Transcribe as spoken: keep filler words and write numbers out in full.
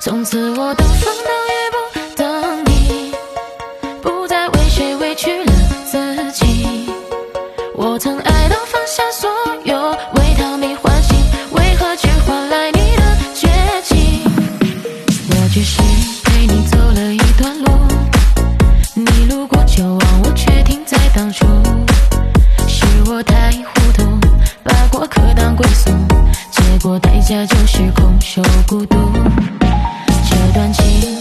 从此我等风等雨不等你，不再为谁委屈了自己。我曾爱到放下所有，为他没欢喜，为何只换来你的绝情？我只是陪你走了一段路，你路过就忘，我却停在当初。是我太糊涂，把过客当归宿，结果代价就是空受孤独。这段情